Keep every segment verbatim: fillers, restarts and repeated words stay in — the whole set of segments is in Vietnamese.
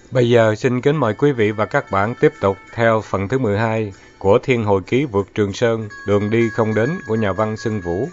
Bây giờ xin kính mời quý vị và các bạn tiếp tục theo phần thứ mười hai của Thiên Hồi Ký vượt Trường Sơn, đường đi không đến của nhà văn Xuân Vũ.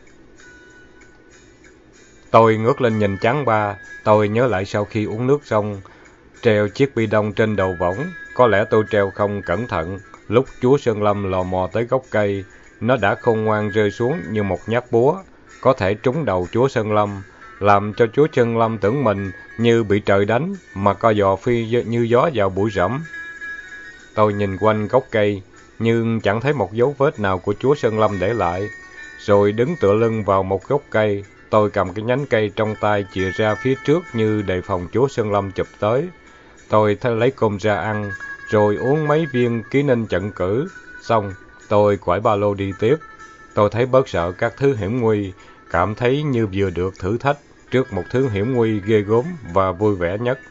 Tôi ngước lên nhìn chán ba, tôi nhớ lại sau khi uống nước xong, treo chiếc bi đông trên đầu võng, có lẽ tôi treo không cẩn thận, lúc chúa Sơn Lâm lò mò tới gốc cây, nó đã khôn ngoan rơi xuống như một nhát búa, có thể trúng đầu chúa Sơn Lâm, làm cho chúa Sơn Lâm tưởng mình như bị trời đánh, mà co giò phi như gió vào bụi rậm. Tôi nhìn quanh gốc cây, nhưng chẳng thấy một dấu vết nào của chúa Sơn Lâm để lại, rồi đứng tựa lưng vào một gốc cây, tôi cầm cái nhánh cây trong tay chìa ra phía trước như đề phòng chúa Sơn Lâm chụp tới. Tôi lấy cơm ra ăn, rồi uống mấy viên ký ninh chận cử. Xong, tôi quải ba lô đi tiếp. Tôi thấy bớt sợ các thứ hiểm nguy, cảm thấy như vừa được thử thách trước một thứ hiểm nguy ghê gớm và vui vẻ nhất.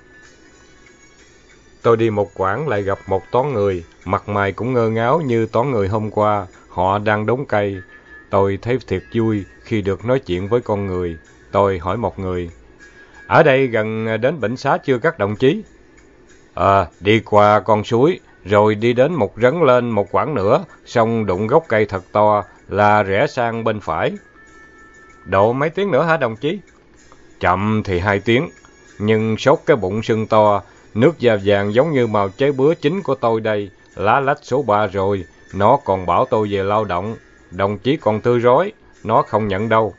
Tôi đi một quãng lại gặp một toán người, mặt mày cũng ngơ ngáo như toán người hôm qua, họ đang đốn cây. Tôi thấy thiệt vui khi được nói chuyện với con người. Tôi hỏi một người, ở đây gần đến bệnh xá chưa các đồng chí? À, đi qua con suối, rồi đi đến một rấn lên một quãng nữa, xong đụng gốc cây thật to là rẽ sang bên phải. Độ mấy tiếng nữa hả đồng chí? Chậm thì hai tiếng, nhưng sốt cái bụng sưng to, nước da vàng giống như màu trái bứa chín của tôi đây, lá lách số ba rồi, nó còn bảo tôi về lao động. Đồng chí còn tươi rói, nó không nhận đâu.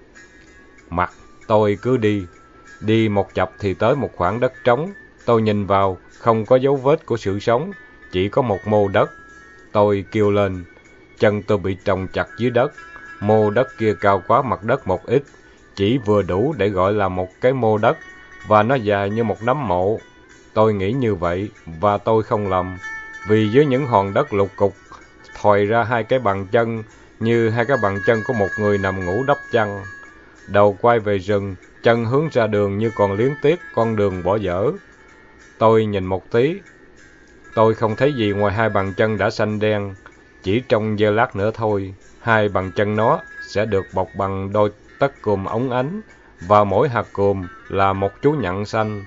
Mặt tôi cứ đi, đi một chập thì tới một khoảng đất trống. Tôi nhìn vào, không có dấu vết của sự sống, chỉ có một mô đất. Tôi kêu lên, chân tôi bị trồng chặt dưới đất. Mô đất kia cao quá mặt đất một ít, chỉ vừa đủ để gọi là một cái mô đất, và nó dài như một nắm mộ. Tôi nghĩ như vậy, và tôi không lầm, vì dưới những hòn đất lục cục, thòi ra hai cái bàn chân, như hai cái bàn chân của một người nằm ngủ đắp chăn. Đầu quay về rừng, chân hướng ra đường như còn liếng tiếc con đường bỏ dở. Tôi nhìn một tí, tôi không thấy gì ngoài hai bàn chân đã xanh đen, chỉ trong giây lát nữa thôi, hai bàn chân nó sẽ được bọc bằng đôi tất cùm óng ánh, và mỗi hạt cùm là một chú nhặn xanh.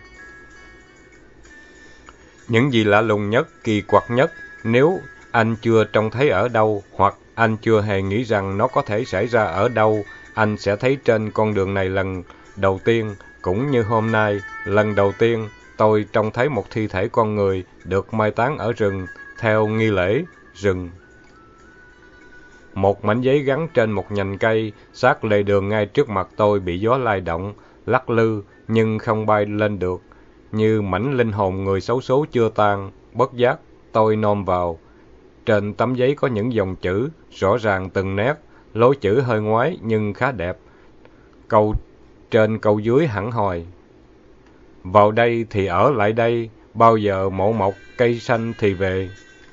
Những gì lạ lùng nhất, kỳ quặc nhất, nếu anh chưa trông thấy ở đâu, hoặc anh chưa hề nghĩ rằng nó có thể xảy ra ở đâu, anh sẽ thấy trên con đường này lần đầu tiên, cũng như hôm nay, lần đầu tiên tôi trông thấy một thi thể con người được mai táng ở rừng, theo nghi lễ rừng. Một mảnh giấy gắn trên một nhành cây, sát lề đường ngay trước mặt tôi bị gió lay động, lắc lư, nhưng không bay lên được. Như mảnh linh hồn người xấu số chưa tan, bất giác, tôi nom vào. Trên tấm giấy có những dòng chữ, rõ ràng từng nét, lối chữ hơi ngoái nhưng khá đẹp. Câu trên câu dưới hẳn hòi. Vào đây thì ở lại đây, bao giờ mộ mọc cây xanh thì về.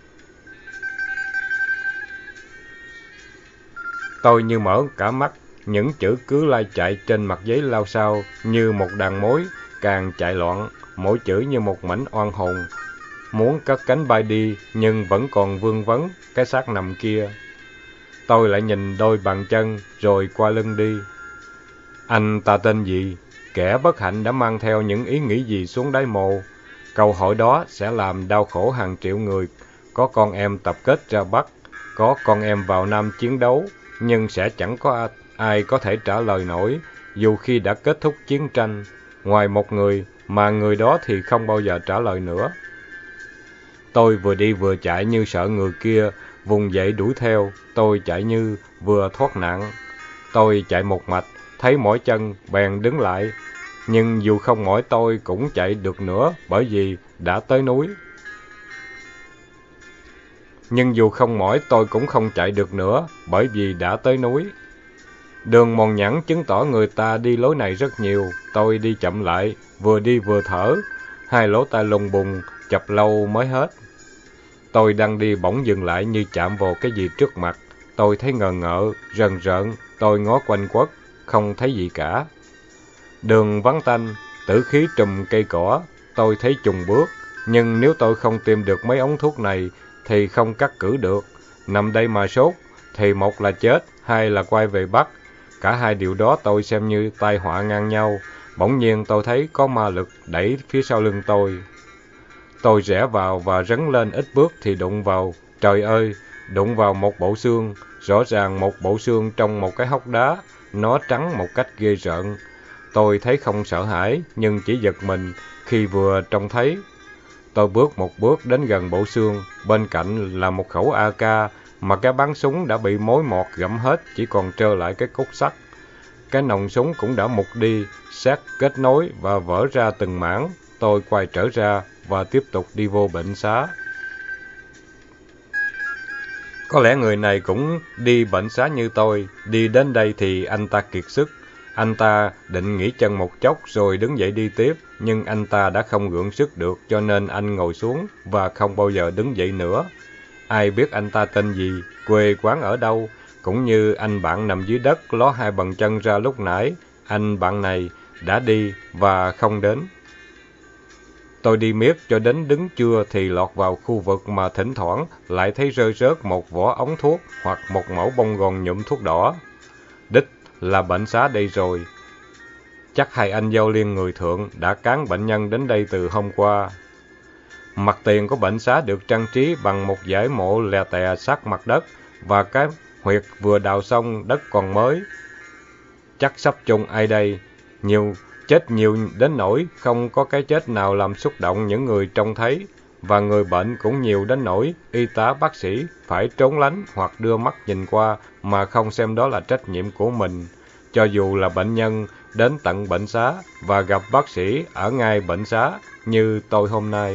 Tôi như mở cả mắt, những chữ cứ lai chạy trên mặt giấy lao sao như một đàn mối, càng chạy loạn, mỗi chữ như một mảnh oan hồn. Muốn cất cánh bay đi, nhưng vẫn còn vương vấn cái xác nằm kia. Tôi lại nhìn đôi bàn chân, rồi qua lưng đi. Anh ta tên gì? Kẻ bất hạnh đã mang theo những ý nghĩ gì xuống đáy mộ? Câu hỏi đó sẽ làm đau khổ hàng triệu người. Có con em tập kết ra Bắc, có con em vào Nam chiến đấu, nhưng sẽ chẳng có ai có thể trả lời nổi, dù khi đã kết thúc chiến tranh, ngoài một người, mà người đó thì không bao giờ trả lời nữa. Tôi vừa đi vừa chạy như sợ người kia vùng dậy đuổi theo, tôi chạy như vừa thoát nạn. Tôi chạy một mạch, thấy mỏi chân, bèn đứng lại, nhưng dù không mỏi tôi cũng chạy được nữa, bởi vì đã tới núi. Nhưng dù không mỏi tôi cũng không chạy được nữa, bởi vì đã tới núi. Đường mòn nhẵn chứng tỏ người ta đi lối này rất nhiều, tôi đi chậm lại, vừa đi vừa thở, hai lỗ tai lùng bùng, chập lâu mới hết. Tôi đang đi bỗng dừng lại như chạm vào cái gì trước mặt, tôi thấy ngờ ngợ, rần rợn, tôi ngó quanh quất, không thấy gì cả. Đường vắng tanh, tử khí trùm cây cỏ, tôi thấy chùng bước, nhưng nếu tôi không tìm được mấy ống thuốc này, thì không cắt cử được. Nằm đây mà sốt, thì một là chết, hai là quay về Bắc. Cả hai điều đó tôi xem như tai họa ngang nhau. Bỗng nhiên tôi thấy có ma lực đẩy phía sau lưng tôi. Tôi rẽ vào và rấn lên ít bước thì đụng vào, trời ơi, đụng vào một bộ xương, rõ ràng một bộ xương trong một cái hốc đá, nó trắng một cách ghê rợn. Tôi thấy không sợ hãi, nhưng chỉ giật mình khi vừa trông thấy. Tôi bước một bước đến gần bộ xương, bên cạnh là một khẩu a ca mà cái bắn súng đã bị mối mọt gặm hết, chỉ còn trơ lại cái cốt sắt. Cái nòng súng cũng đã mục đi, xác kết nối và vỡ ra từng mảng. Tôi quay trở ra và tiếp tục đi vô bệnh xá. Có lẽ người này cũng đi bệnh xá như tôi, đi đến đây thì anh ta kiệt sức. Anh ta định nghỉ chân một chốc rồi đứng dậy đi tiếp, nhưng anh ta đã không gượng sức được cho nên anh ngồi xuống và không bao giờ đứng dậy nữa. Ai biết anh ta tên gì, quê quán ở đâu, cũng như anh bạn nằm dưới đất ló hai bàn chân ra lúc nãy, anh bạn này đã đi và không đến. Tôi đi miết cho đến đứng trưa thì lọt vào khu vực mà thỉnh thoảng lại thấy rơi rớt một vỏ ống thuốc hoặc một mẩu bông gòn nhuộm thuốc đỏ. Đích là bệnh xá đây rồi. Chắc hai anh giao liên người thượng đã cán bệnh nhân đến đây từ hôm qua. Mặt tiền của bệnh xá được trang trí bằng một dải mộ lè tè sát mặt đất và cái huyệt vừa đào xong đất còn mới. Chắc sắp chung ai đây, nhiều chết nhiều đến nỗi không có cái chết nào làm xúc động những người trông thấy, và người bệnh cũng nhiều đến nỗi y tá bác sĩ phải trốn lánh hoặc đưa mắt nhìn qua mà không xem đó là trách nhiệm của mình, cho dù là bệnh nhân đến tận bệnh xá và gặp bác sĩ ở ngay bệnh xá như tôi hôm nay.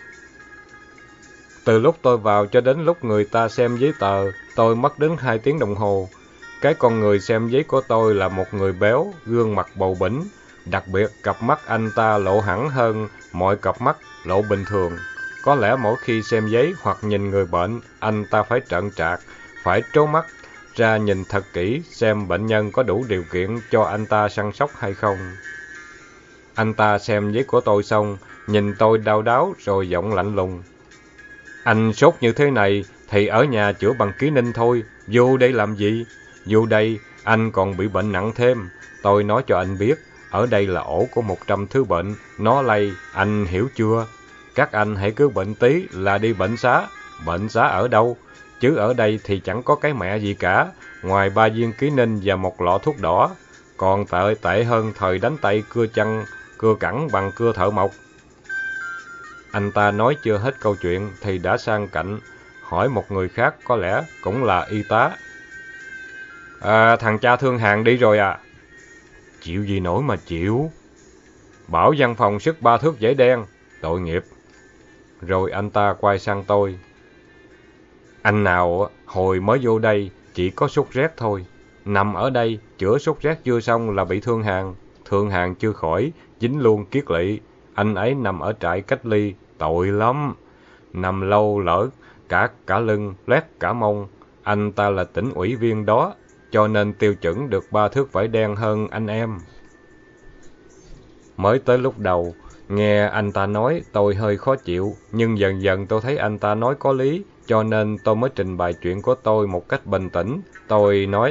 Từ lúc tôi vào cho đến lúc người ta xem giấy tờ, tôi mất đến hai tiếng đồng hồ. Cái con người xem giấy của tôi là một người béo, gương mặt bầu bĩnh, đặc biệt cặp mắt anh ta lộ hẳn hơn mọi cặp mắt lộ bình thường. Có lẽ mỗi khi xem giấy hoặc nhìn người bệnh, anh ta phải trợn trạc, phải trố mắt ra nhìn thật kỹ xem bệnh nhân có đủ điều kiện cho anh ta săn sóc hay không. Anh ta xem giấy của tôi xong, nhìn tôi đau đáu rồi giọng lạnh lùng. Anh sốt như thế này thì ở nhà chữa bằng ký ninh thôi, vô đây làm gì? Vô đây anh còn bị bệnh nặng thêm. Tôi nói cho anh biết, ở đây là ổ của một trăm thứ bệnh, nó lây, anh hiểu chưa? Các anh hãy cứ bệnh tí là đi bệnh xá. Bệnh xá ở đâu? Chứ ở đây thì chẳng có cái mẹ gì cả, ngoài ba viên ký ninh và một lọ thuốc đỏ. Còn tệ tệ hơn thời đánh tay cưa chân, cưa cẳng bằng cưa thợ mộc. Anh ta nói chưa hết câu chuyện thì đã sang cạnh, hỏi một người khác có lẽ cũng là y tá. À, thằng cha Thương Hàn đi rồi à? Chịu gì nổi mà chịu. Bảo văn phòng sức ba thước giấy đen, tội nghiệp. Rồi anh ta quay sang tôi. Anh nào hồi mới vô đây chỉ có sốt rét thôi. Nằm ở đây chữa sốt rét chưa xong là bị Thương Hàn. Thương Hàn chưa khỏi, dính luôn kiết lỵ. Anh ấy nằm ở trại cách ly, tội lắm. Nằm lâu lỡ, cả cả lưng, loét cả mông. Anh ta là tỉnh ủy viên đó, cho nên tiêu chuẩn được ba thước vải đen hơn anh em. Mới tới lúc đầu, nghe anh ta nói tôi hơi khó chịu, nhưng dần dần tôi thấy anh ta nói có lý, cho nên tôi mới trình bày chuyện của tôi một cách bình tĩnh. Tôi nói,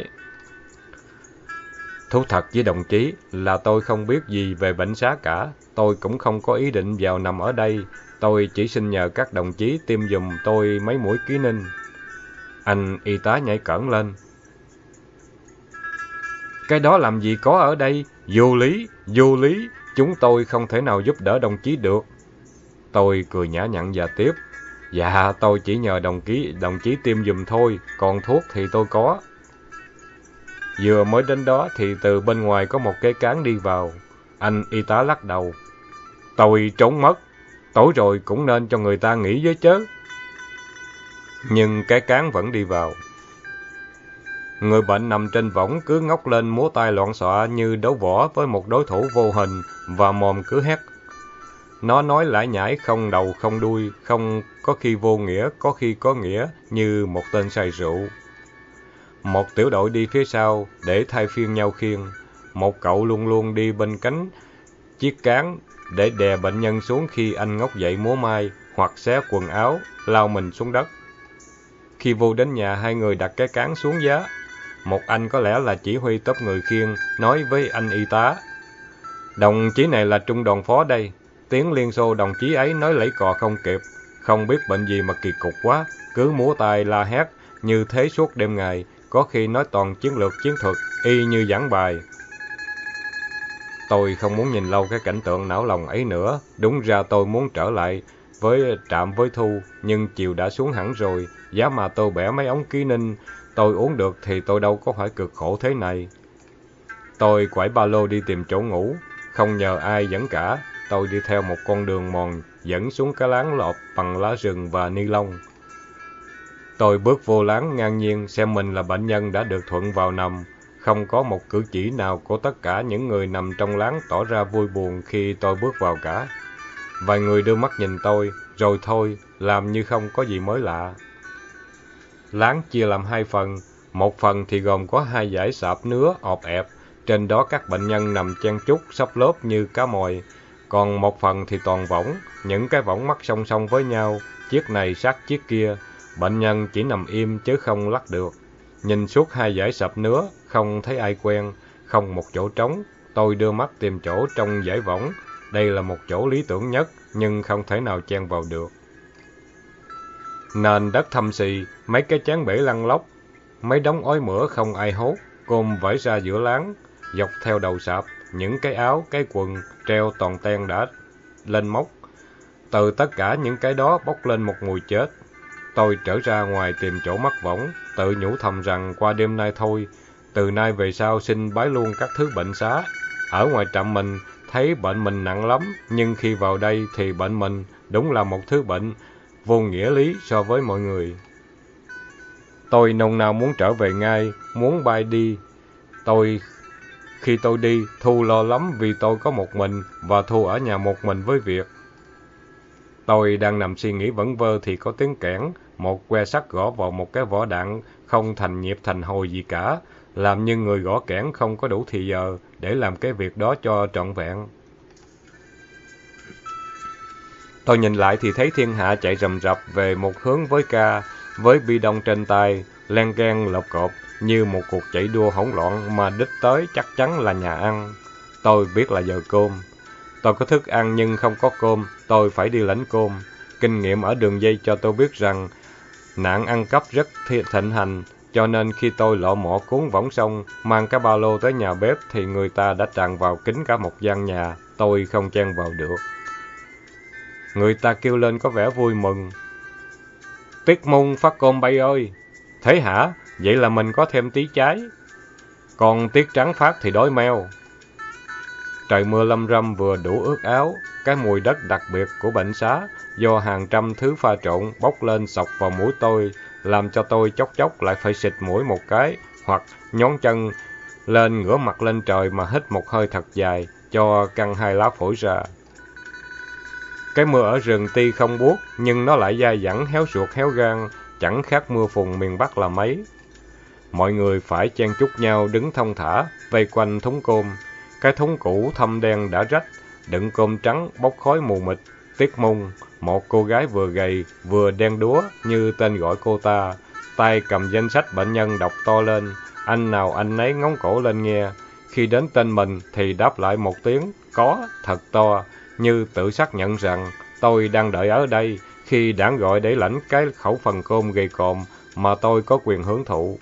thú thật với đồng chí là tôi không biết gì về bệnh xá cả, tôi cũng không có ý định vào nằm ở đây, tôi chỉ xin nhờ các đồng chí tiêm giùm tôi mấy mũi ký ninh. Anh y tá nhảy cẫng lên. Cái đó làm gì có ở đây, vô lý, vô lý, chúng tôi không thể nào giúp đỡ đồng chí được. Tôi cười nhã nhặn và tiếp, dạ tôi chỉ nhờ đồng chí, đồng chí tiêm giùm thôi, còn thuốc thì tôi có. Vừa mới đến đó thì từ bên ngoài có một cái cán đi vào. Anh y tá lắc đầu. Tôi trốn mất, tối rồi cũng nên cho người ta nghỉ với chớ. Nhưng cái cán vẫn đi vào. Người bệnh nằm trên võng cứ ngóc lên múa tay loạn xọa như đấu võ với một đối thủ vô hình và mồm cứ hét. Nó nói lải nhải không đầu không đuôi, không có khi vô nghĩa, có khi có nghĩa như một tên say rượu. Một tiểu đội đi phía sau để thay phiên nhau khiêng. Một cậu luôn luôn đi bên cánh chiếc cán để đè bệnh nhân xuống khi anh ngóc dậy múa mai hoặc xé quần áo, lao mình xuống đất. Khi vô đến nhà, hai người đặt cái cán xuống giá. Một anh có lẽ là chỉ huy tốp người khiêng nói với anh y tá. Đồng chí này là trung đoàn phó đây. Tiếng Liên Xô đồng chí ấy nói lấy cò không kịp, không biết bệnh gì mà kỳ cục quá, cứ múa tay la hét như thế suốt đêm ngày, có khi nói toàn chiến lược chiến thuật, y như giảng bài. Tôi không muốn nhìn lâu cái cảnh tượng não lòng ấy nữa, đúng ra tôi muốn trở lại với trạm với Thu, nhưng chiều đã xuống hẳn rồi, giá mà tôi bẻ mấy ống ký ninh, tôi uống được thì tôi đâu có phải cực khổ thế này. Tôi quải ba lô đi tìm chỗ ngủ, không nhờ ai dẫn cả, tôi đi theo một con đường mòn dẫn xuống cái láng lợp bằng lá rừng và ni lông. Tôi bước vô láng ngang nhiên xem mình là bệnh nhân đã được thuận vào nằm, không có một cử chỉ nào của tất cả những người nằm trong láng tỏ ra vui buồn khi tôi bước vào cả. Vài người đưa mắt nhìn tôi, rồi thôi, làm như không có gì mới lạ. Láng chia làm hai phần, một phần thì gồm có hai dãy sạp nứa ọp ẹp, trên đó các bệnh nhân nằm chen chúc xấp lớp như cá mòi. Còn một phần thì toàn võng, những cái võng mắc song song với nhau, chiếc này sát chiếc kia, bệnh nhân chỉ nằm im chứ không lắc được. Nhìn suốt hai dãy sạp nứa, không thấy ai quen, không một chỗ trống, tôi đưa mắt tìm chỗ trong dãy võng. Đây là một chỗ lý tưởng nhất, nhưng không thể nào chen vào được. Nền đất thâm xì, mấy cái chén bể lăn lóc, mấy đống ói mửa không ai hốt, cơm vẩy ra giữa láng, dọc theo đầu sạp, những cái áo, cái quần treo toàn ten đã lên móc. Từ tất cả những cái đó bốc lên một mùi chết. Tôi trở ra ngoài tìm chỗ mắc võng, tự nhủ thầm rằng qua đêm nay thôi, từ nay về sau xin bái luôn các thứ bệnh xá. Ở ngoài trạm mình thấy bệnh mình nặng lắm, nhưng khi vào đây thì bệnh mình đúng là một thứ bệnh vô nghĩa lý so với mọi người. Tôi nôn nao muốn trở về ngay, muốn bay đi. Tôi Khi tôi đi, Thu lo lắm vì tôi có một mình và Thu ở nhà một mình với việc. Tôi đang nằm suy nghĩ vẩn vơ thì có tiếng kẽn, một que sắt gõ vào một cái vỏ đạn, không thành nhịp thành hồi gì cả, làm như người gõ kẽn không có đủ thì giờ để làm cái việc đó cho trọn vẹn. Tôi nhìn lại thì thấy thiên hạ chạy rầm rập về một hướng với ca, với bi đông trên tay, len keng lộp cộp như một cuộc chạy đua hỗn loạn mà đích tới chắc chắn là nhà ăn. Tôi biết là giờ cơm. Tôi có thức ăn nhưng không có cơm, tôi phải đi lãnh cơm. Kinh nghiệm ở đường dây cho tôi biết rằng nạn ăn cắp rất thịnh hành, cho nên khi tôi lọ mọ cuốn võng xong, mang cái ba lô tới nhà bếp thì người ta đã tràn vào kín cả một gian nhà, tôi không chen vào được. Người ta kêu lên có vẻ vui mừng. Tiết Mung phát cơm bay ơi! Thế hả? Vậy là mình có thêm tí trái. Còn Tiết Trắng phát thì đói meo. Trời mưa lâm râm vừa đủ ướt áo, cái mùi đất đặc biệt của bệnh xá do hàng trăm thứ pha trộn bốc lên sộc vào mũi tôi, làm cho tôi chốc chốc lại phải xịt mũi một cái, hoặc nhón chân lên ngửa mặt lên trời mà hít một hơi thật dài, cho căng hai lá phổi ra. Cái mưa ở rừng tuy không buốt, nhưng nó lại dai dẳng héo ruột héo gan, chẳng khác mưa phùn miền Bắc là mấy. Mọi người phải chen chúc nhau đứng thong thả, vây quanh thúng cơm. Cái thúng cũ thâm đen đã rách, đựng cơm trắng bốc khói mù mịt. Tiết Mung, một cô gái vừa gầy vừa đen đúa như tên gọi cô ta, tay cầm danh sách bệnh nhân đọc to lên, anh nào anh nấy ngóng cổ lên nghe. Khi đến tên mình thì đáp lại một tiếng có thật to, như tự xác nhận rằng tôi đang đợi ở đây khi đảng gọi để lãnh cái khẩu phần cơm gầy còm mà tôi có quyền hưởng thụ.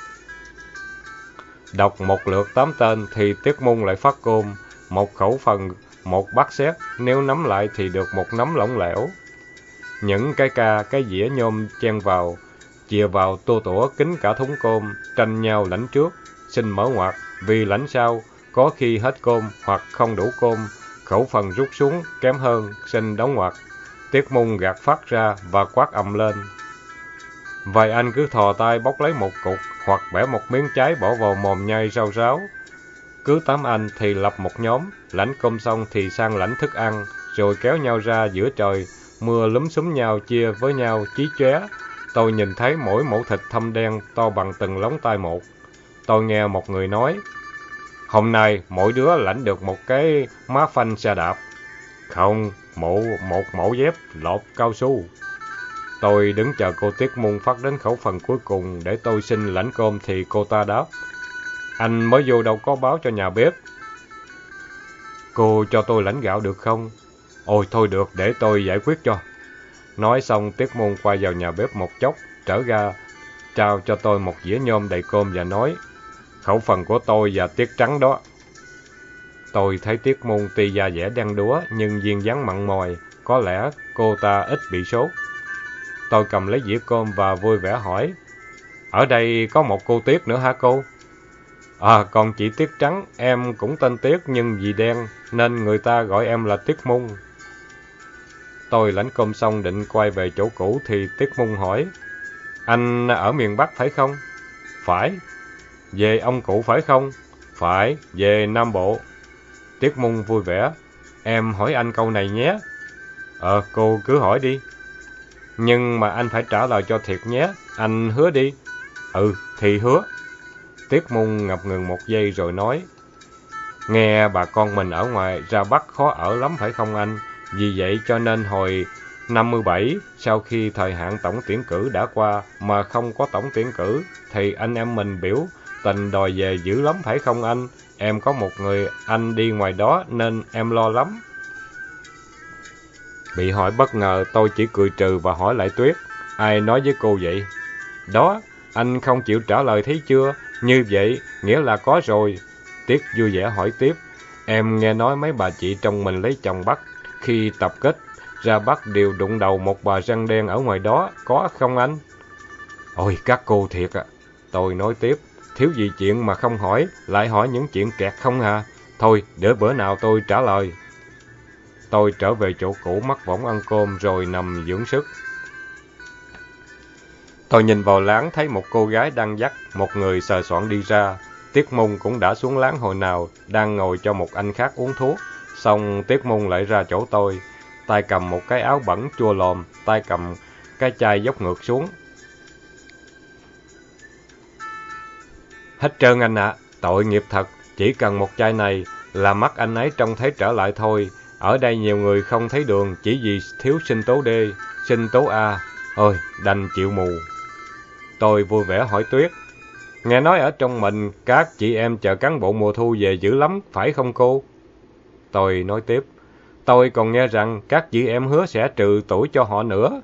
Đọc một lượt tám tên thì Tiết Mung lại phát cơm, một khẩu phần, một bát xét, nếu nắm lại thì được một nắm lỏng lẻo. Những cái ca, cái dĩa nhôm chen vào, chìa vào tua tủa kín cả thúng cơm, tranh nhau lãnh trước, xin mở ngoặt, vì lãnh sau, có khi hết cơm hoặc không đủ cơm, khẩu phần rút xuống, kém hơn, xin đóng ngoặt. Tiết Mung gạt phát ra và quát ầm lên. Vài anh cứ thò tay bóc lấy một cục hoặc bẻ một miếng trái bỏ vào mồm nhai rau ráo. Cứ tám anh thì lập một nhóm, lãnh cơm xong thì sang lãnh thức ăn, rồi kéo nhau ra giữa trời, mưa lúm xúm nhau chia với nhau chí chóe. Tôi nhìn thấy mỗi mẩu thịt thâm đen to bằng từng lóng tay một. Tôi nghe một người nói, hôm nay mỗi đứa lãnh được một cái má phanh xe đạp. Không, một, một mẫu dép lột cao su. Tôi đứng chờ cô Tiết Mung phát đến khẩu phần cuối cùng để tôi xin lãnh cơm thì cô ta đáp, anh mới vô đâu có báo cho nhà bếp. Cô cho tôi lãnh gạo được không? Ôi thôi được, để tôi giải quyết cho. Nói xong Tiết Môn quay vào nhà bếp một chốc, trở ra, trao cho tôi một dĩa nhôm đầy cơm và nói, khẩu phần của tôi và Tiết Trắng đó. Tôi thấy Tiết Môn tuy da dẻ đen đúa nhưng duyên dáng mặn mòi, có lẽ cô ta ít bị sốt. Tôi cầm lấy dĩa cơm và vui vẻ hỏi, ở đây có một cô Tiết nữa hả cô? À, còn chị Tiết Trắng, em cũng tên Tiết nhưng vì đen nên người ta gọi em là Tiết Môn. Tôi lãnh cơm xong định quay về chỗ cũ thì Tiết Môn hỏi, anh ở miền Bắc phải không? Phải. Về ông cụ phải không? Phải, về Nam Bộ. Tiết Môn vui vẻ, em hỏi anh câu này nhé. Ờ, cô cứ hỏi đi. Nhưng mà anh phải trả lời cho thiệt nhé, anh hứa đi. Ừ, thì hứa. Tiết Môn ngập ngừng một giây rồi nói, nghe bà con mình ở ngoài ra Bắc khó ở lắm phải không anh? Vì vậy cho nên hồi năm mươi bảy, sau khi thời hạn tổng tuyển cử đã qua mà không có tổng tuyển cử, thì anh em mình biểu tình đòi về dữ lắm phải không anh? Em có một người anh đi ngoài đó nên em lo lắm. Bị hỏi bất ngờ, tôi chỉ cười trừ và hỏi lại Tuyết, ai nói với cô vậy? Đó, anh không chịu trả lời thấy chưa? Như vậy, nghĩa là có rồi. Tuyết vui vẻ hỏi tiếp, em nghe nói mấy bà chị trong mình lấy chồng Bắc, khi tập kết ra Bắc đều đụng đầu một bà răng đen ở ngoài đó, có không anh? Ôi, các cô thiệt ạ. À. Tôi nói tiếp, thiếu gì chuyện mà không hỏi, lại hỏi những chuyện kẹt không hả? Thôi, để bữa nào tôi trả lời. Tôi trở về chỗ cũ mắc võng ăn cơm rồi nằm dưỡng sức. Tôi nhìn vào láng thấy một cô gái đang dắt một người sờ soạng đi ra. Tiết Môn cũng đã xuống láng hồi nào, đang ngồi cho một anh khác uống thuốc. Xong Tiết Môn lại ra chỗ tôi, tay cầm một cái áo bẩn chua lòm, tay cầm cái chai dốc ngược xuống. Hết trơn anh ạ, à, tội nghiệp thật, chỉ cần một chai này là mắt anh ấy trông thấy trở lại thôi. Ở đây nhiều người không thấy đường chỉ vì thiếu sinh tố D, sinh tố A. Ôi, đành chịu mù. Tôi vui vẻ hỏi Tuyết, nghe nói ở trong mình các chị em chờ cán bộ mùa thu về dữ lắm, phải không cô? Tôi nói tiếp, tôi còn nghe rằng các chị em hứa sẽ trừ tuổi cho họ nữa.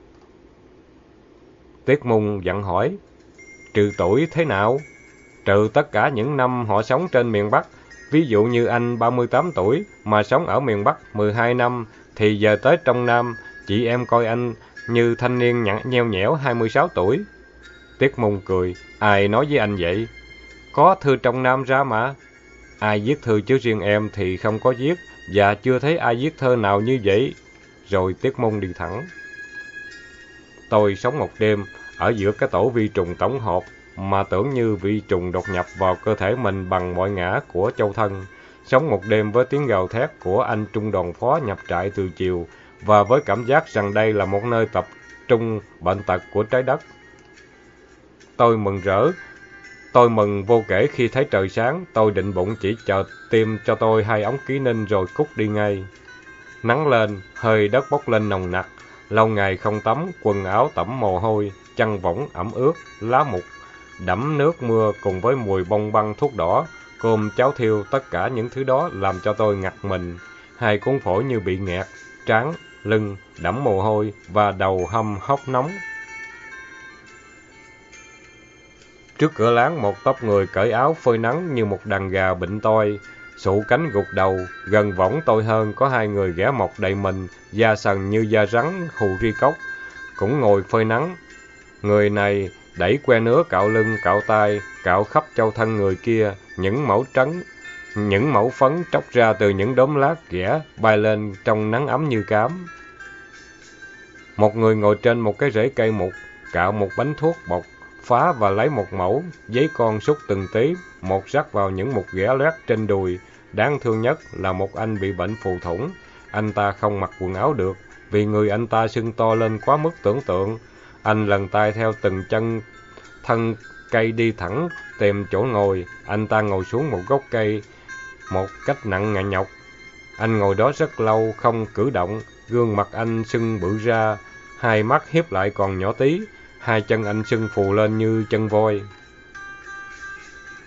Tiết Môn dặn hỏi, trừ tuổi thế nào? Trừ tất cả những năm họ sống trên miền Bắc. Ví dụ như anh ba mươi tám tuổi mà sống ở miền Bắc mười hai năm, thì giờ tới trong Nam, chị em coi anh như thanh niên nhẵn nheo nhẽo hai mươi sáu tuổi. Tiết Môn cười, ai nói với anh vậy? Có thư trong Nam ra mà. Ai viết thư chứ riêng em thì không có viết, và chưa thấy ai viết thơ nào như vậy. Rồi Tiết Môn đi thẳng. Tôi sống một đêm ở giữa cái tổ vi trùng tổng hợp, mà tưởng như vi trùng đột nhập vào cơ thể mình bằng mọi ngã của châu thân. Sống một đêm với tiếng gào thét của anh trung đoàn phó nhập trại từ chiều, và với cảm giác rằng đây là một nơi tập trung bệnh tật của trái đất. Tôi mừng rỡ, tôi mừng vô kể khi thấy trời sáng. Tôi định bụng chỉ chờ tiêm cho tôi hai ống ký ninh rồi cút đi ngay. Nắng lên, hơi đất bốc lên nồng nặc. Lâu ngày không tắm, quần áo tẩm mồ hôi, chăn võng ẩm ướt, lá mục đẫm nước mưa cùng với mùi bông băng thuốc đỏ, cơm cháo thiêu, tất cả những thứ đó làm cho tôi ngặt mình. Hai cuốn phổi như bị nghẹt, trán, lưng đẫm mồ hôi và đầu hâm hốc nóng. Trước cửa láng một tốp người cởi áo phơi nắng như một đàn gà bệnh toi, sụ cánh gục đầu. Gần võng tôi hơn có hai người ghẻ mọc đầy mình, da sần như da rắn hù ri cốc, cũng ngồi phơi nắng. Người này đẩy que nứa cạo lưng, cạo tay, cạo khắp châu thân người kia, những mẩu trắng, những mẩu phấn tróc ra từ những đốm lát ghẻ bay lên trong nắng ấm như cám. Một người ngồi trên một cái rễ cây mục, cạo một bánh thuốc bột, phá và lấy một mẩu giấy con xúc từng tí, một rắc vào những mục ghẻ loét trên đùi. Đáng thương nhất là một anh bị bệnh phù thủng. Anh ta không mặc quần áo được, vì người anh ta sưng to lên quá mức tưởng tượng. Anh lần tay theo từng chân thân cây đi thẳng tìm chỗ ngồi. Anh ta ngồi xuống một gốc cây một cách nặng nề nhọc. Anh ngồi đó rất lâu không cử động. Gương mặt anh sưng bự ra, hai mắt hiếp lại còn nhỏ tí, hai chân anh sưng phù lên như chân voi.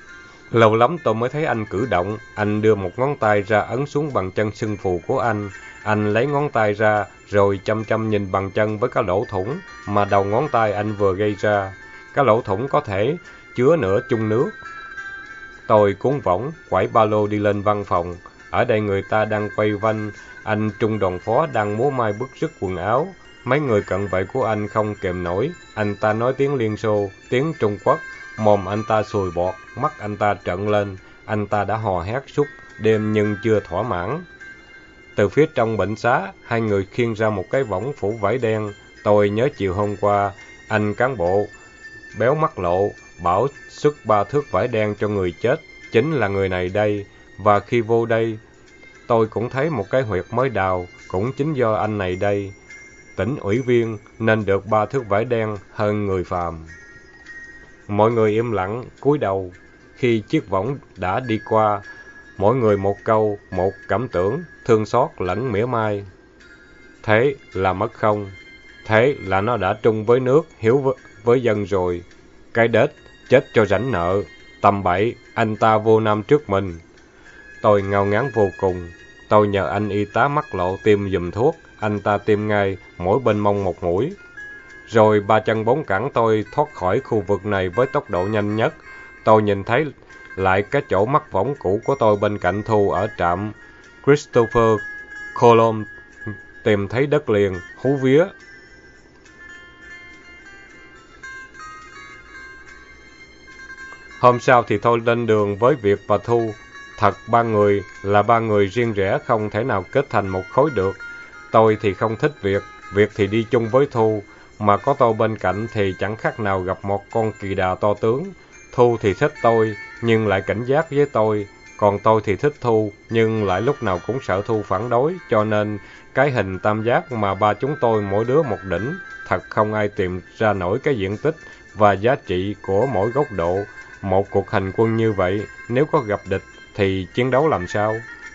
Lâu lắm tôi mới thấy anh cử động. Anh đưa một ngón tay ra ấn xuống bàn chân sưng phù của anh. Anh lấy ngón tay ra, rồi chăm chăm nhìn bàn chân với cái lỗ thủng mà đầu ngón tay anh vừa gây ra. Cái lỗ thủng có thể chứa nửa chung nước. Tôi cuống võng, quải ba lô đi lên văn phòng. Ở đây người ta đang quay quanh, anh trung đoàn phó đang múa may bứt rứt quần áo. Mấy người cận vệ của anh không kèm nổi, anh ta nói tiếng Liên Xô, tiếng Trung Quốc, mồm anh ta sùi bọt, mắt anh ta trợn lên, anh ta đã hò hét suốt đêm nhưng chưa thỏa mãn. Từ phía trong bệnh xá, hai người khiêng ra một cái võng phủ vải đen. Tôi nhớ chiều hôm qua, anh cán bộ béo mắt lộ bảo xuất ba thước vải đen cho người chết, chính là người này đây. Và khi vô đây, tôi cũng thấy một cái huyệt mới đào, cũng chính do anh này đây. Tỉnh ủy viên nên được ba thước vải đen hơn người phàm. Mọi người im lặng, cúi đầu. Khi chiếc võng đã đi qua, mỗi người một câu, một cảm tưởng, thương xót lẫn mỉa mai. Thế là mất không? Thế là nó đã trung với nước, hiếu với, với dân rồi. Cái đết, chết cho rảnh nợ. Tầm bậy, anh ta vô nam trước mình. Tôi ngao ngán vô cùng. Tôi nhờ anh y tá mắt lộ tiêm giùm thuốc. Anh ta tiêm ngay, mỗi bên mông một mũi. Rồi ba chân bốn cẳng tôi thoát khỏi khu vực này với tốc độ nhanh nhất. Tôi nhìn thấy lại cái chỗ mắc võng cũ của tôi bên cạnh Thu ở trạm Christopher Colomb, tìm thấy đất liền, hú vía. Hôm sau thì tôi lên đường với Việt và Thu. Thật ba người là ba người riêng rẽ không thể nào kết thành một khối được. Tôi thì không thích Việt, Việt thì đi chung với Thu. Mà có tôi bên cạnh thì chẳng khác nào gặp một con kỳ đà to tướng. Thu thì thích tôi, nhưng lại cảnh giác với tôi. Còn tôi thì thích Thu, nhưng lại lúc nào cũng sợ Thu phản đối. Cho nên, cái hình tam giác mà ba chúng tôi mỗi đứa một đỉnh, thật không ai tìm ra nổi cái diện tích và giá trị của mỗi góc độ. Một cuộc hành quân như vậy, nếu có gặp địch, thì chiến đấu làm sao?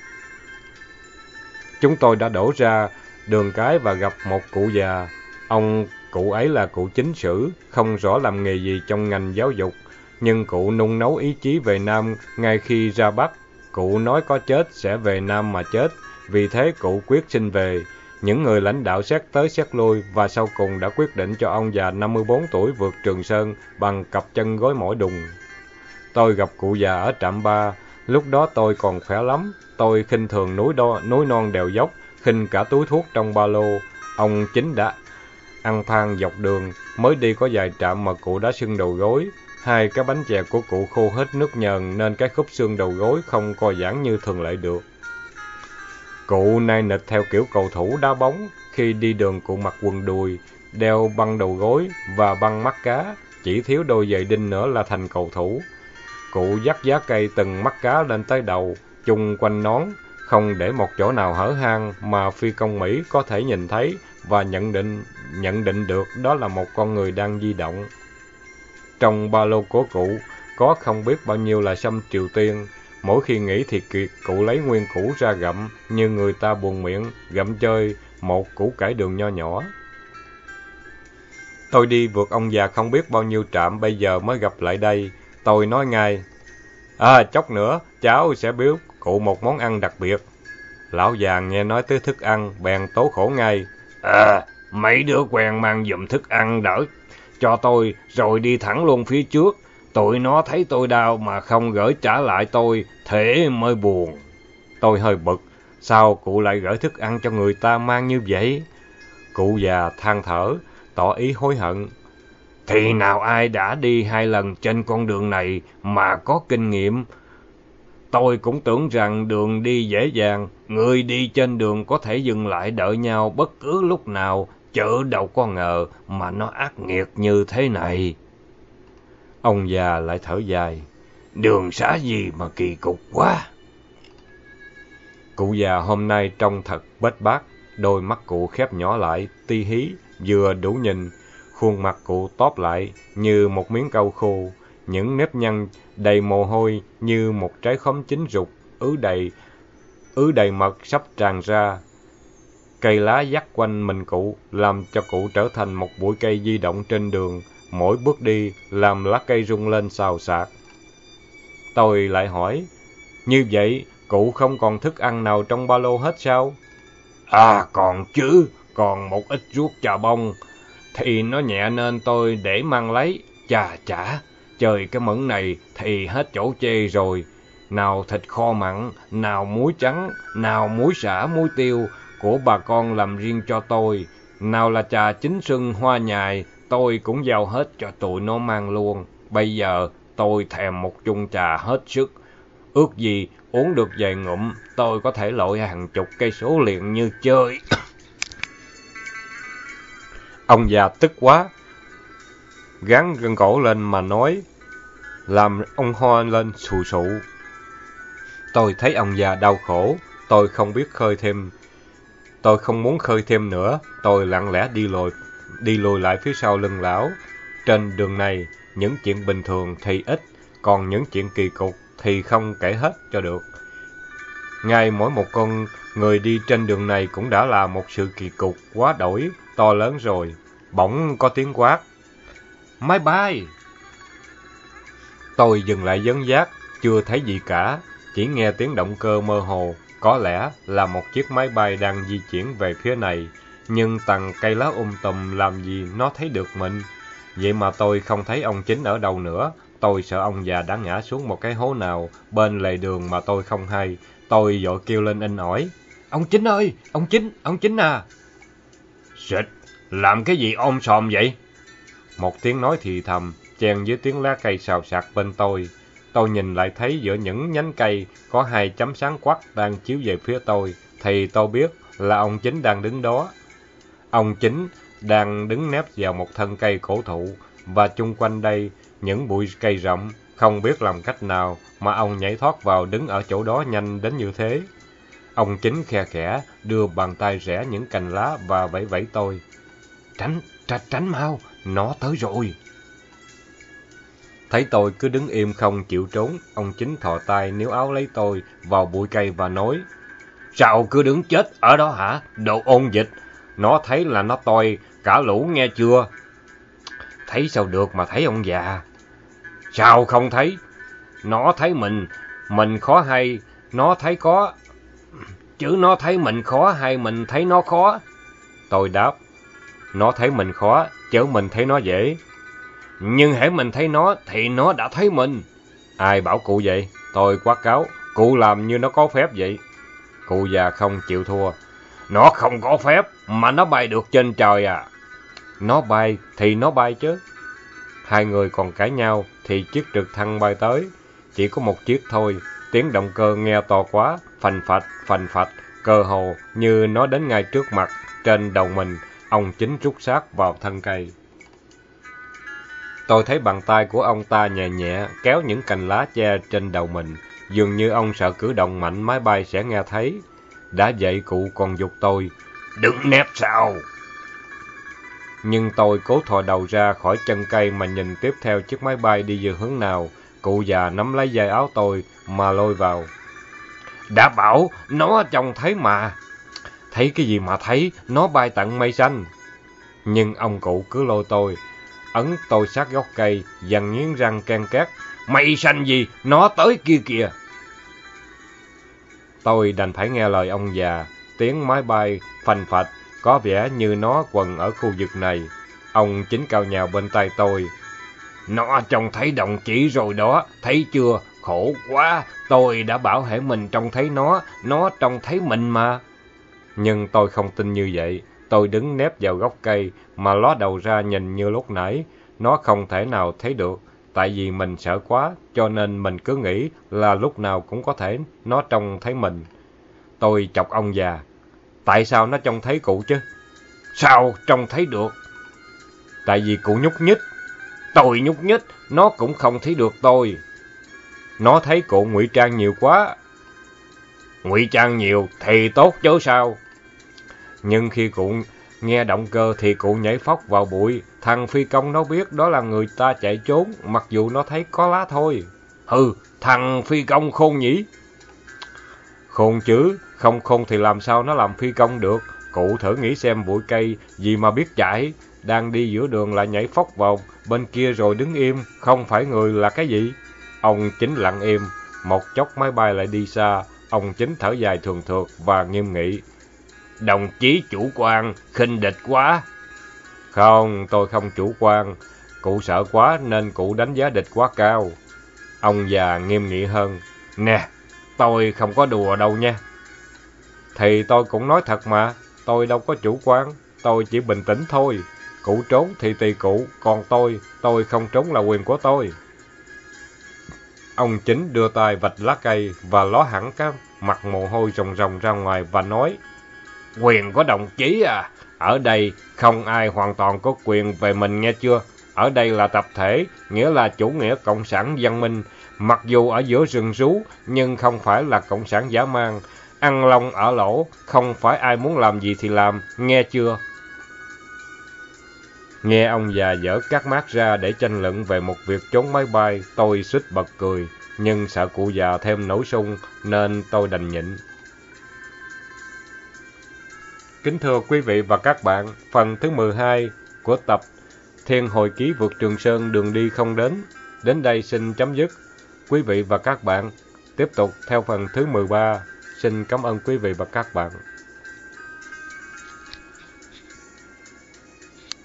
Chúng tôi đã đổ ra đường cái và gặp một cụ già. Ông cụ ấy là cụ chính sử, không rõ làm nghề gì trong ngành giáo dục, nhưng cụ nung nấu ý chí về Nam ngay khi ra Bắc. Cụ nói có chết sẽ về Nam mà chết, vì thế cụ quyết xin về. Những người lãnh đạo xét tới xét lui và sau cùng đã quyết định cho ông già năm mươi bốn tuổi vượt Trường Sơn bằng cặp chân gối mỏi đùng. Tôi gặp cụ già ở trạm ba, lúc đó tôi còn khỏe lắm. Tôi khinh thường núi, đo, núi non đèo dốc, khinh cả túi thuốc trong ba lô. Ông chính đã ăn than dọc đường, mới đi có vài trạm mà cụ đã sưng đầu gối. Hai cái bánh chè của cụ khô hết nước nhờn nên cái khúc xương đầu gối không co giãn như thường lệ được. Cụ nai nịch theo kiểu cầu thủ đá bóng, khi đi đường cụ mặc quần đùi, đeo băng đầu gối và băng mắt cá, chỉ thiếu đôi giày đinh nữa là thành cầu thủ. Cụ dắt giá cây từng mắt cá lên tới đầu, chung quanh nón, không để một chỗ nào hở hang mà phi công Mỹ có thể nhìn thấy và nhận định nhận định được đó là một con người đang di động. Trong ba lô của cụ có không biết bao nhiêu là sâm Triều Tiên. Mỗi khi nghĩ thì cụ lấy nguyên củ ra gặm, như người ta buồn miệng, gặm chơi một củ cải đường nho nhỏ. Tôi đi vượt ông già không biết bao nhiêu trạm bây giờ mới gặp lại đây. Tôi nói ngay, à chốc nữa cháu sẽ biếu cụ một món ăn đặc biệt. Lão già nghe nói tới thức ăn, bèn tố khổ ngay. À, mấy đứa quen mang giùm thức ăn đỡ cho tôi, rồi đi thẳng luôn phía trước. Tụi nó thấy tôi đau mà không gửi trả lại tôi, thế mới buồn. Tôi hơi bực, sao cụ lại gửi thức ăn cho người ta mang như vậy? Cụ già than thở, tỏ ý hối hận. Thì nào ai đã đi hai lần trên con đường này mà có kinh nghiệm. Tôi cũng tưởng rằng đường đi dễ dàng, người đi trên đường có thể dừng lại đợi nhau bất cứ lúc nào, chợ đâu có ngờ mà nó ác nghiệt như thế này. Ông già lại thở dài, đường xá gì mà kỳ cục quá. Cụ già hôm nay trông thật bết bát, đôi mắt cụ khép nhỏ lại, ti hí, vừa đủ nhìn, khuôn mặt cụ tóp lại như một miếng cau khô, những nếp nhăn đầy mồ hôi như một trái khóm chín rục, ứ đầy, ứ đầy mật sắp tràn ra. Cây lá dắt quanh mình cụ, làm cho cụ trở thành một bụi cây di động trên đường, mỗi bước đi làm lá cây rung lên xào xạc. Tôi lại hỏi, như vậy cụ không còn thức ăn nào trong ba lô hết sao? À còn chứ, còn một ít ruốc chà bông, thì nó nhẹ nên tôi để mang lấy. Chà chả, trời cái mẫn này thì hết chỗ chê rồi. Nào thịt kho mặn, nào muối trắng, nào muối sả, muối tiêu của bà con làm riêng cho tôi. Nào là trà chín sưng hoa nhài, tôi cũng giao hết cho tụi nó mang luôn. Bây giờ tôi thèm một chung trà hết sức. Ước gì uống được vài ngụm, tôi có thể lội hàng chục cây số liền như chơi. Ông già tức quá, gắng gân cổ lên mà nói, làm ông ho lên sù sụ. Tôi thấy ông già đau khổ, tôi không biết khơi thêm. Tôi không muốn khơi thêm nữa, tôi lặng lẽ đi lùi, đi lùi lại phía sau lưng lão. Trên đường này, những chuyện bình thường thì ít, còn những chuyện kỳ cục thì không kể hết cho được. Ngay mỗi một con người đi trên đường này cũng đã là một sự kỳ cục quá đổi, to lớn rồi. Bỗng có tiếng quát, máy bay! Tôi dừng lại dấn dác, chưa thấy gì cả, chỉ nghe tiếng động cơ mơ hồ, có lẽ là một chiếc máy bay đang di chuyển về phía này, nhưng tầng cây lá um tùm làm gì nó thấy được mình. Vậy mà tôi không thấy ông Chính ở đâu nữa, tôi sợ ông già đã ngã xuống một cái hố nào bên lề đường mà tôi không hay. Tôi vội kêu lên inh ỏi, ông Chính ơi, ông Chính, ông Chính à! Xịt, làm cái gì ôm sòm vậy? Một tiếng nói thì thầm, chen với tiếng lá cây xào xạc bên tôi. Tôi nhìn lại thấy giữa những nhánh cây có hai chấm sáng quắc đang chiếu về phía tôi, thì tôi biết là ông Chính đang đứng đó. Ông Chính đang đứng nép vào một thân cây cổ thụ, và chung quanh đây những bụi cây rậm, không biết làm cách nào mà ông nhảy thoát vào đứng ở chỗ đó nhanh đến như thế. Ông Chính khe khẽ đưa bàn tay rẽ những cành lá và vẫy vẫy tôi. Tránh, tránh, tránh mau, nó tới rồi. Thấy tôi cứ đứng im không chịu trốn, ông Chính thò tay níu áo lấy tôi vào bụi cây và nói, sao cứ đứng chết ở đó hả, đồ ôn dịch, nó thấy là nó toi cả lũ nghe chưa? Thấy sao được mà thấy ông già. Sao không thấy? Nó thấy mình, mình khó hay, nó thấy có, chứ nó thấy mình khó hay mình thấy nó khó? Tôi đáp, nó thấy mình khó, chứ mình thấy nó dễ. Nhưng hễ mình thấy nó thì nó đã thấy mình. Ai bảo cụ vậy? Tôi quát cáo, cụ làm như nó có phép vậy. Cụ già không chịu thua. Nó không có phép, mà nó bay được trên trời à. Nó bay thì nó bay chứ. Hai người còn cãi nhau thì chiếc trực thăng bay tới. Chỉ có một chiếc thôi, tiếng động cơ nghe to quá, phành phạch, phành phạch, cơ hồ như nó đến ngay trước mặt, trên đầu mình. Ông Chính rút sát vào thân cây. Tôi thấy bàn tay của ông ta nhẹ nhẹ kéo những cành lá che trên đầu mình, dường như ông sợ cử động mạnh máy bay sẽ nghe thấy. Đã vậy cụ còn giục tôi, đừng nép sao. Nhưng tôi cố thò đầu ra khỏi chân cây mà nhìn tiếp theo chiếc máy bay đi về hướng nào. Cụ già nắm lấy dây áo tôi mà lôi vào. Đã bảo nó trông thấy mà. Thấy cái gì mà thấy, nó bay tận mây xanh. Nhưng ông cụ cứ lôi tôi, ấn tôi sát gốc cây, dằn nghiến răng ken két. Mây xanh gì, nó tới kia kìa. Tôi đành phải nghe lời ông già. Tiếng máy bay phành phạch, có vẻ như nó quần ở khu vực này. Ông Chính cào nhào bên tay tôi. Nó trông thấy đồng chỉ rồi đó, thấy chưa? Khổ quá, tôi đã bảo hễ mình trông thấy nó, nó trông thấy mình mà. Nhưng tôi không tin như vậy. Tôi đứng nép vào gốc cây mà ló đầu ra nhìn như lúc nãy. Nó không thể nào thấy được, tại vì mình sợ quá, cho nên mình cứ nghĩ là lúc nào cũng có thể nó trông thấy mình. Tôi chọc ông già. Tại sao nó trông thấy cụ chứ? Sao trông thấy được? Tại vì cụ nhúc nhích. Tôi nhúc nhích, nó cũng không thấy được tôi. Nó thấy cụ ngụy trang nhiều quá. Ngụy trang nhiều thì tốt chứ sao? Nhưng khi cụ nghe động cơ thì cụ nhảy phóc vào bụi. Thằng phi công nó biết đó là người ta chạy trốn, mặc dù nó thấy có lá thôi. Hừ, thằng phi công khôn nhỉ? Khôn chứ, không khôn thì làm sao nó làm phi công được. Cụ thử nghĩ xem, bụi cây gì mà biết chạy, đang đi giữa đường lại nhảy phóc vào bên kia rồi đứng im, không phải người là cái gì? Ông Chính lặng im, một chốc máy bay lại đi xa, ông Chính thở dài thường thượt và nghiêm nghị. Đồng chí chủ quan, khinh địch quá. Không, tôi không chủ quan, cụ sợ quá nên cụ đánh giá địch quá cao. Ông già nghiêm nghị hơn. Nè, tôi không có đùa đâu nha. Thì tôi cũng nói thật mà, tôi đâu có chủ quan, tôi chỉ bình tĩnh thôi. Cụ trốn thì tùy cụ, còn tôi, tôi không trốn là quyền của tôi. Ông Chính đưa tay vạch lá cây và ló hẳn cái mặt mồ hôi ròng ròng ra ngoài và nói. Quyền của đồng chí à, ở đây không ai hoàn toàn có quyền về mình nghe chưa? Ở đây là tập thể, nghĩa là chủ nghĩa cộng sản văn minh. Mặc dù ở giữa rừng rú, nhưng không phải là cộng sản dã man. Ăn lông ở lỗ, không phải ai muốn làm gì thì làm, nghe chưa? Nghe ông già dở các mác ra để tranh luận về một việc trốn máy bay, tôi suýt bật cười, nhưng sợ cụ già thêm nổi sung nên tôi đành nhịn. Kính thưa quý vị và các bạn, phần thứ mười hai của tập Thiên Hồi Ký vượt Trường Sơn đường đi không đến, đến đây xin chấm dứt. Quý vị và các bạn tiếp tục theo phần thứ mười ba. Xin cảm ơn quý vị và các bạn.